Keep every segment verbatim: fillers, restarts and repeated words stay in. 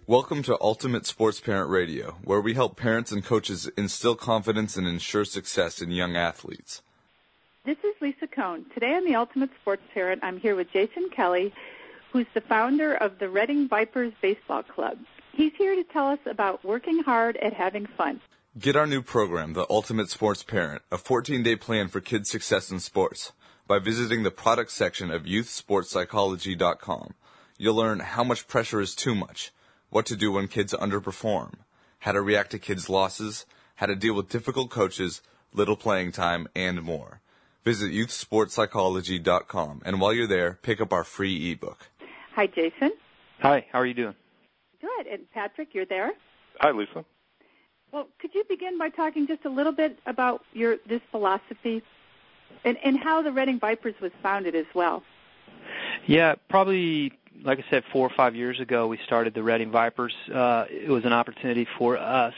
Welcome to Ultimate Sports Parent Radio, where we help parents and coaches instill confidence and ensure success in young athletes. This is Lisa Cohn. Today on the Ultimate Sports Parent, I'm here with Jason Kelly, who's the founder of the Reading Vipers Baseball Club. He's here to tell us about working hard at having fun. Get our new program, The Ultimate Sports Parent, a fourteen-day plan for kids' success in sports, by visiting the product section of youth sports psychology dot com. You'll learn how much pressure is too much, what to do when kids underperform, how to react to kids' losses, how to deal with difficult coaches, little playing time, and more. Visit youth sports psychology dot com, and while you're there, pick up our free ebook. Hi, Jason. Hi, how are you doing? Good. And Patrick, you're there? Hi, Lisa. Well, could you begin by talking just a little bit about your this philosophy and, and how the Reading Vipers was founded as well? Yeah, probably, like I said, four or five years ago, we started the Reading Vipers. Uh, it was an opportunity for us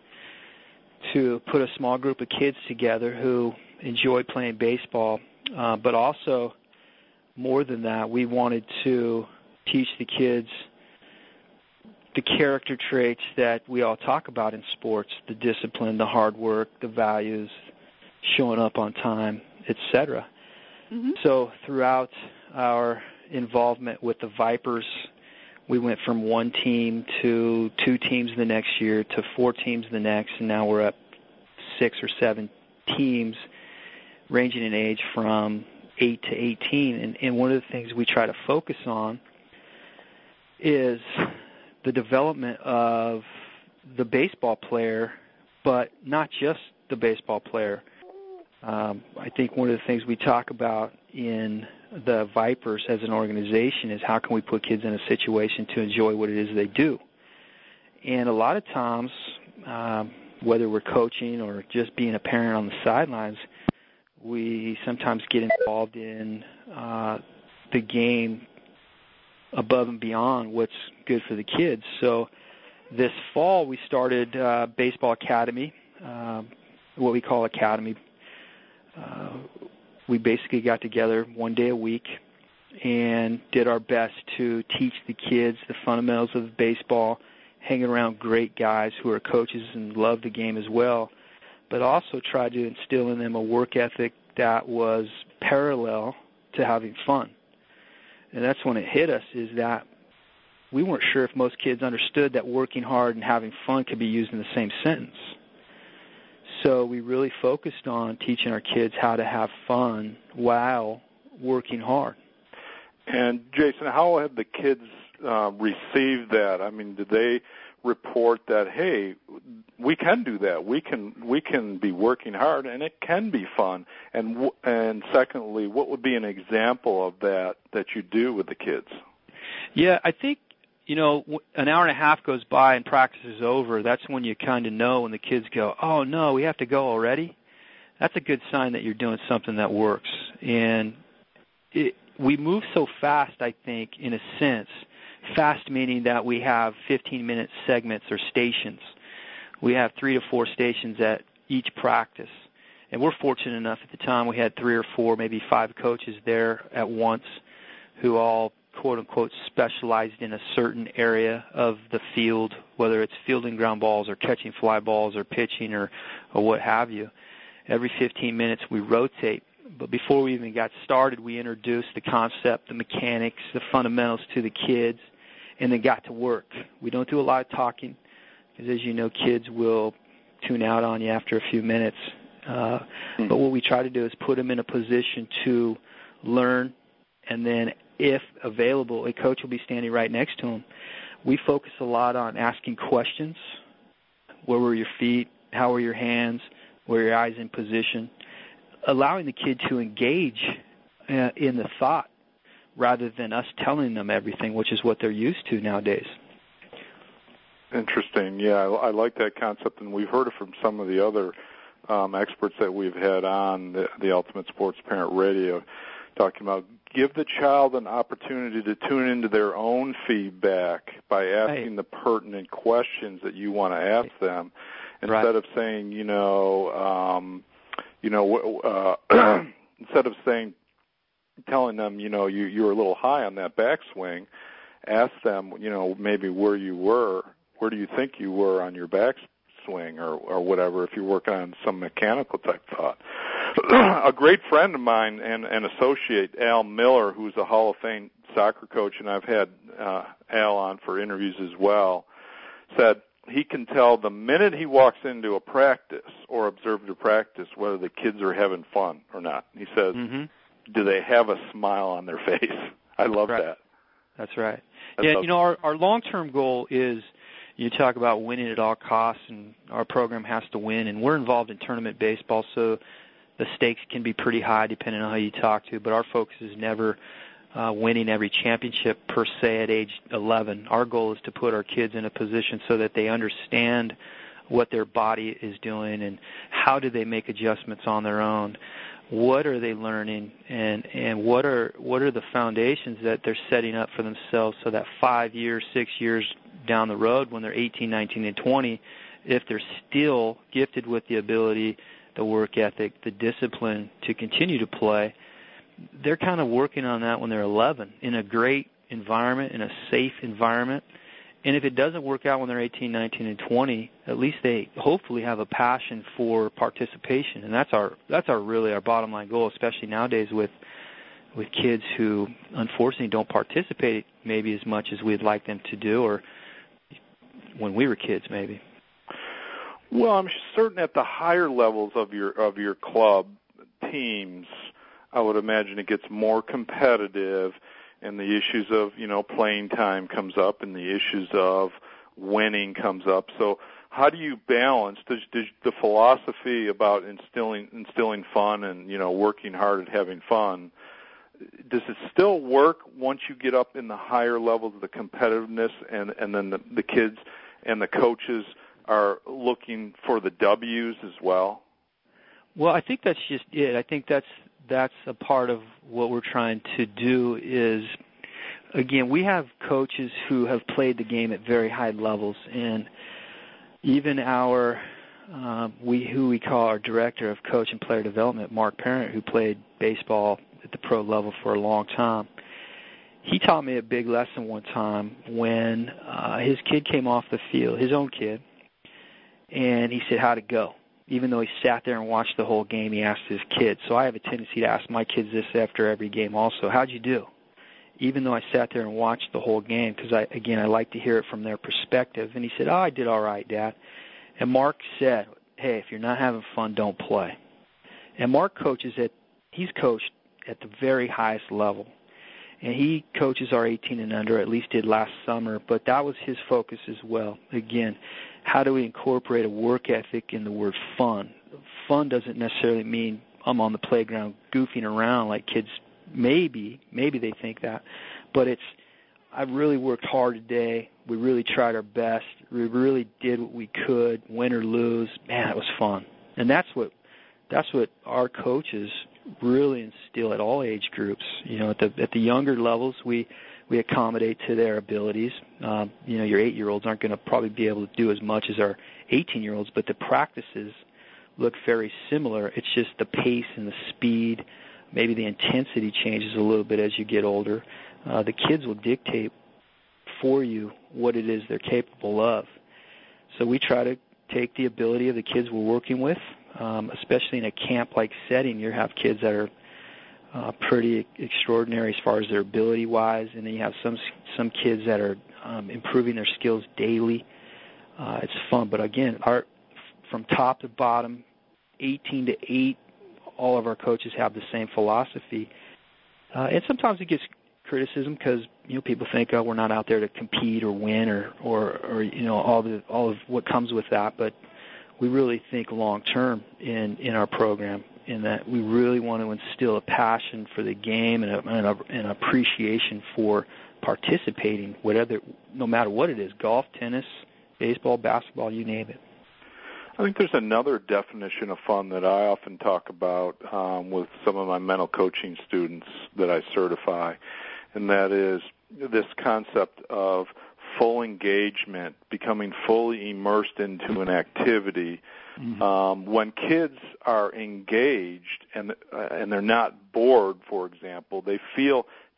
to put a small group of kids together who enjoyed playing baseball, uh, but also, more than that, we wanted to teach the kids the character traits that we all talk about in sports, the discipline, the hard work, the values, showing up on time, et cetera. Mm-hmm. So throughout our involvement with the Vipers, we went from one team to two teams the next year to four teams the next, and now we're up six or seven teams ranging in age from eight to eighteen. And, and one of the things we try to focus on is the development of the baseball player, but not just the baseball player. Um, I think one of the things we talk about in the Vipers as an organization is how can we put kids in a situation to enjoy what it is they do. And a lot of times, um, whether we're coaching or just being a parent on the sidelines, we sometimes get involved in uh, the game above and beyond what's good for the kids. So this fall we started uh, Baseball Academy, uh, what we call Academy. Uh, we basically got together one day a week and did our best to teach the kids the fundamentals of baseball, hanging around great guys who are coaches and love the game as well, but also tried to instill in them a work ethic that was parallel to having fun. And that's when it hit us, is that we weren't sure if most kids understood that working hard and having fun could be used in the same sentence. So we really focused on teaching our kids how to have fun while working hard. And, Jason, how have the kids uh, received that? I mean, did they report that, hey, we can do that. We can we can be working hard, and it can be fun. And w- and secondly, what would be an example of that that you do with the kids? Yeah, I think, you know, an hour and a half goes by and practice is over. That's when you kind of know when the kids go, oh, no, we have to go already. That's a good sign that you're doing something that works. And it, we move so fast, I think, in a sense. Fast meaning that we have fifteen-minute segments or stations. We have three to four stations at each practice. And we're fortunate enough at the time we had three or four, maybe five coaches there at once who all, quote-unquote, specialized in a certain area of the field, whether it's fielding ground balls or catching fly balls or pitching or, or what have you. Every fifteen minutes we rotate. But before we even got started, we introduced the concept, the mechanics, the fundamentals to the kids, and then got to work. We don't do a lot of talking because, as you know, kids will tune out on you after a few minutes. Uh, mm-hmm. But what we try to do is put them in a position to learn, and then if available, a coach will be standing right next to them. We focus a lot on asking questions. Where were your feet? How were your hands? Were your eyes in position? Allowing the kid to engage uh, in the thought rather than us telling them everything, which is what they're used to nowadays. Interesting. Yeah, I, I like that concept, and we've heard it from some of the other um, experts that we've had on the, the Ultimate Sports Parent Radio, talking about give the child an opportunity to tune into their own feedback by asking right. the pertinent questions that you want to ask them, instead right. of saying, you know, um, you know, uh, instead of saying, telling them, you know, you, you're a little high on that backswing, ask them, you know, maybe where you were, where do you think you were on your backswing or, or whatever, if you're working on some mechanical type thought. A great friend of mine and an associate, Al Miller, who's a Hall of Fame soccer coach, and I've had uh, Al on for interviews as well, said he can tell the minute he walks into a practice or observes a practice whether the kids are having fun or not. He says, mm-hmm. do they have a smile on their face? I love right. that. That's right. I yeah, you know, our, our long-term goal is, you talk about winning at all costs, and our program has to win, and we're involved in tournament baseball, so the stakes can be pretty high depending on who you talk to, but our focus is never uh, winning every championship per se at age eleven. Our goal is to put our kids in a position so that they understand what their body is doing and how do they make adjustments on their own. What are they learning, and, and what are what are the foundations that they're setting up for themselves so that five years, six years down the road when they're eighteen, nineteen, and twenty, if they're still gifted with the ability, the work ethic, the discipline to continue to play, they're kind of working on that when they're eleven in a great environment, in a safe environment. And if it doesn't work out when they're eighteen, nineteen, and twenty, at least they hopefully have a passion for participation. And that's our that's our really our bottom line goal, especially nowadays with with kids who unfortunately don't participate maybe as much as we'd like them to do, or when we were kids maybe. Well, I'm certain at the higher levels of your of your club teams, I would imagine it gets more competitive, and the issues of, you know, playing time comes up, and the issues of winning comes up. So how do you balance does, does the philosophy about instilling instilling fun and, you know, working hard at having fun, does it still work once you get up in the higher levels of the competitiveness, and, and then the, the kids and the coaches are looking for the W's as well? Well, I think that's just it. I think that's that's a part of what we're trying to do is, again, we have coaches who have played the game at very high levels, and even our uh, we who we call our director of coach and player development, Mark Parent, who played baseball at the pro level for a long time. He taught me a big lesson one time when uh, his kid came off the field, his own kid, and he said, how'd it go? Even though he sat there and watched the whole game, he asked his kids. So I have a tendency to ask my kids this after every game also. How'd you do? Even though I sat there and watched the whole game, because, I, again, I like to hear it from their perspective. And he said, oh, I did all right, Dad. And Mark said, hey, if you're not having fun, don't play. And Mark coaches at, he's coached at the very highest level. And he coaches our eighteen and under, at least did last summer, but that was his focus as well. Again, how do we incorporate a work ethic in the word fun? Fun doesn't necessarily mean I'm on the playground goofing around like kids maybe, maybe they think that, but it's I've really worked hard today. We really tried our best. We really did what we could, win or lose. Man, it was fun. And that's what that's what our coaches really instill at all age groups. You know, at the at the younger levels, we we accommodate to their abilities. Um, you know, your eight-year-olds aren't going to probably be able to do as much as our eighteen-year-olds, but the practices look very similar. It's just the pace and the speed, maybe the intensity changes a little bit as you get older. Uh, the kids will dictate for you what it is they're capable of. So we try to take the ability of the kids we're working with, um, especially in a camp-like setting. You have kids that are uh, pretty extraordinary as far as their ability-wise, and then you have some some kids that are um, improving their skills daily. Uh, it's fun, but again, our from top to bottom, eighteen to eight, all of our coaches have the same philosophy. Uh, and sometimes it gets criticism because, you know, people think, oh, we're not out there to compete or win or, or, or you know, all the all of what comes with that. But we really think long term in, in our program, in that we really want to instill a passion for the game and, a, and a, an appreciation for participating, whatever, no matter what it is, golf, tennis, baseball, basketball, you name it. I think there's another definition of fun that I often talk about um, with some of my mental coaching students that I certify, and that is this concept of full engagement, becoming fully immersed into an activity. Mm-hmm. Um, when kids are engaged and uh, and they're not bored, for example, they feel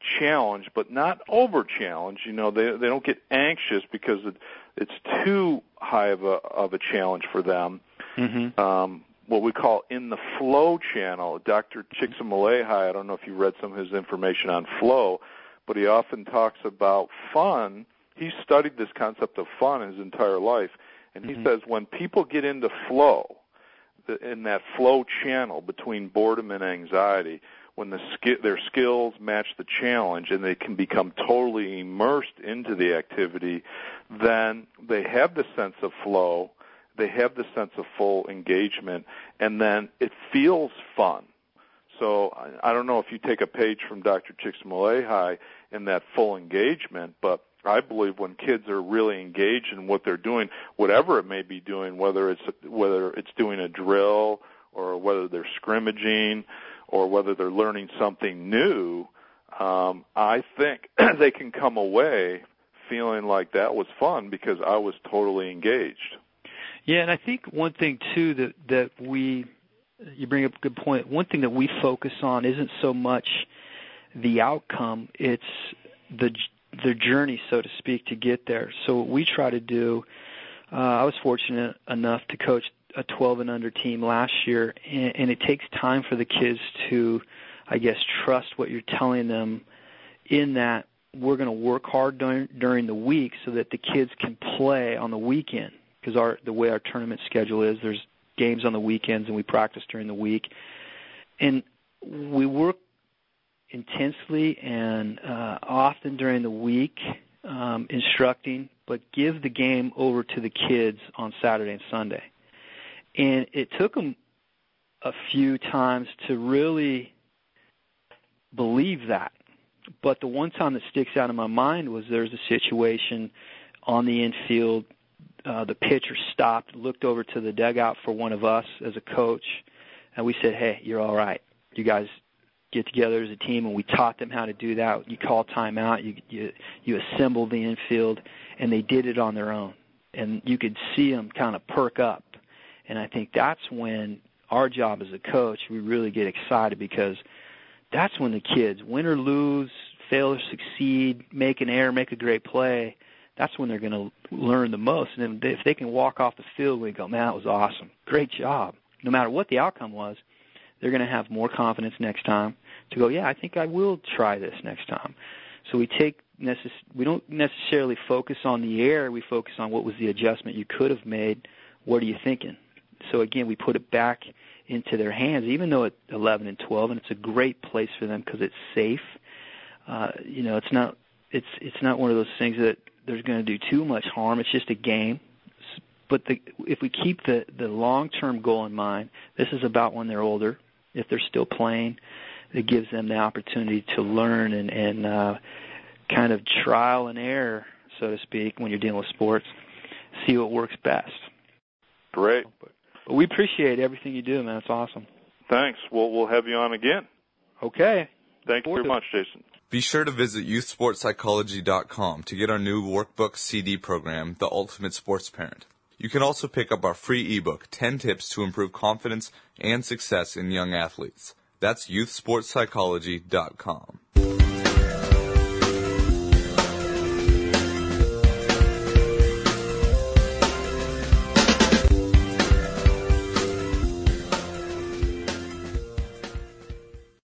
challenge, but not over challenge. You know, they they don't get anxious because it, it's too high of a of a challenge for them. Mm-hmm. Um, what we call in the flow channel. Doctor Csikszentmihalyi, I don't know if you read some of his information on flow, but he often talks about fun. He studied this concept of fun his entire life, and he mm-hmm. says when people get into flow, the, in that flow channel between boredom and anxiety, when the sk- their skills match the challenge and they can become totally immersed into the activity, then they have the sense of flow, they have the sense of full engagement, and then it feels fun. So I, I don't know if you take a page from Doctor Csikszentmihalyi in that full engagement, but I believe when kids are really engaged in what they're doing, whatever it may be doing, whether it's whether it's doing a drill or whether they're scrimmaging or whether they're learning something new, um, I think they can come away feeling like that was fun because I was totally engaged. Yeah, and I think one thing, too, that, that we, you bring up a good point, one thing that we focus on isn't so much the outcome, it's the the journey, so to speak, to get there. So what we try to do, uh, I was fortunate enough to coach a twelve and under team last year, and, and it takes time for the kids to, I guess, trust what you're telling them in that we're going to work hard during, during the week so that the kids can play on the weekend. Because our the way our tournament schedule is, there's games on the weekends and we practice during the week. And we work intensely and uh, often during the week um, instructing, but give the game over to the kids on Saturday and Sunday. And it took them a few times to really believe that. But the one time that sticks out in my mind was there's a situation on the infield. Uh, the pitcher stopped, looked over to the dugout for one of us as a coach, and we said, hey, you're all right. You guys get together as a team, and we taught them how to do that. You call timeout, you, you, you assemble the infield, and they did it on their own. And you could see them kind of perk up. And I think that's when our job as a coach, we really get excited because that's when the kids, win or lose, fail or succeed, make an error, make a great play, that's when they're going to learn the most. And if they can walk off the field, we go, man, that was awesome. Great job. No matter what the outcome was, they're going to have more confidence next time to go, yeah, I think I will try this next time. So we take necess- we don't necessarily focus on the error. We focus on what was the adjustment you could have made. What are you thinking? So, again, we put it back into their hands, even though at eleven and twelve, and it's a great place for them because it's safe. Uh, you know, it's not it's it's not one of those things that there's going to do too much harm. It's just a game. But the, if we keep the, the long-term goal in mind, this is about when they're older. If they're still playing, it gives them the opportunity to learn and, and uh, kind of trial and error, so to speak, when you're dealing with sports, see what works best. Great. But we appreciate everything you do, man. It's awesome. Thanks. We'll, we'll have you on again. Okay. Thank you very much, Jason. Be sure to visit youth sports psychology dot com to get our new workbook C D program, The Ultimate Sports Parent. You can also pick up our free ebook, ten tips to improve confidence and success in young athletes. That's youth sports psychology dot com.